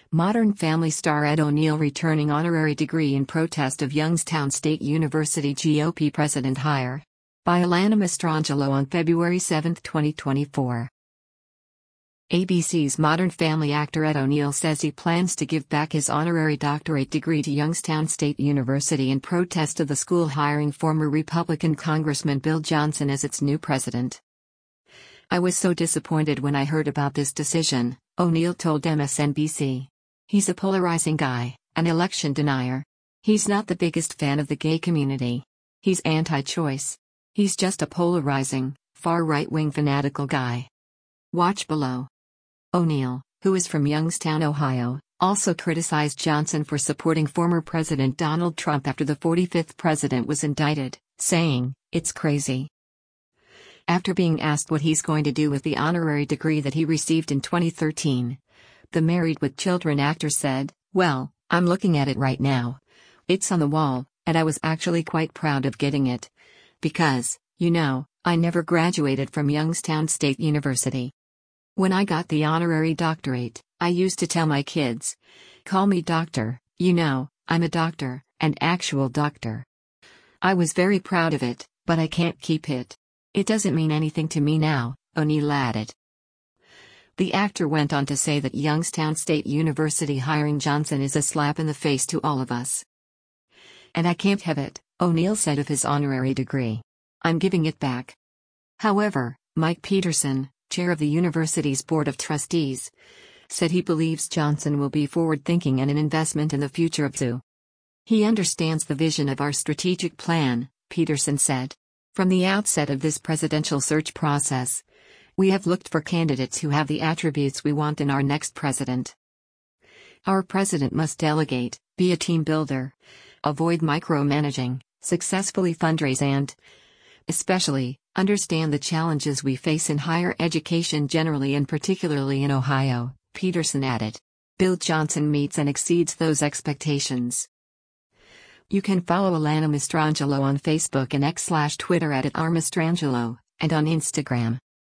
Modern Family star Ed O'Neill returning honorary degree in protest of Youngstown State University GOP president hire. By Alana Mastrangelo on February 7, 2024. ABC's Modern Family actor Ed O'Neill says he plans to give back his honorary doctorate degree to Youngstown State University in protest of the school hiring former Republican Congressman Bill Johnson as its new president. "I was so disappointed when I heard about this decision," O'Neill told MSNBC. "He's a polarizing guy, an election denier. He's not the biggest fan of the gay community. He's anti-choice. He's just a polarizing, far-right-wing fanatical guy." Watch below. O'Neill, who is from Youngstown, Ohio, also criticized Johnson for supporting former President Donald Trump after the 45th president was indicted, saying, "It's crazy." After being asked what he's going to do with the honorary degree that he received in 2013, the Married with Children actor said, "Well, I'm looking at it right now. It's on the wall, and I was actually quite proud of getting it. Because, I never graduated from Youngstown State University. When I got the honorary doctorate, I used to tell my kids, call me doctor, I'm a doctor, an actual doctor. I was very proud of it, but I can't keep it. It doesn't mean anything to me now," O'Neill added. The actor went on to say that Youngstown State University hiring Johnson is a slap in the face to all of us. "And I can't have it," O'Neill said of his honorary degree. "I'm giving it back." However, Mike Peterson, chair of the university's Board of Trustees, said he believes Johnson will be forward-thinking and an investment in the future of ZU. "He understands the vision of our strategic plan," Peterson said. "From the outset of this presidential search process, we have looked for candidates who have the attributes we want in our next president. Our president must delegate, be a team builder, avoid micromanaging, successfully fundraise and, especially, understand the challenges we face in higher education generally and particularly in Ohio," Peterson added. Bill Johnson meets and exceeds those expectations. You can follow Alana Mastrangelo on Facebook and X/Twitter at @rmastrangelo, and on Instagram.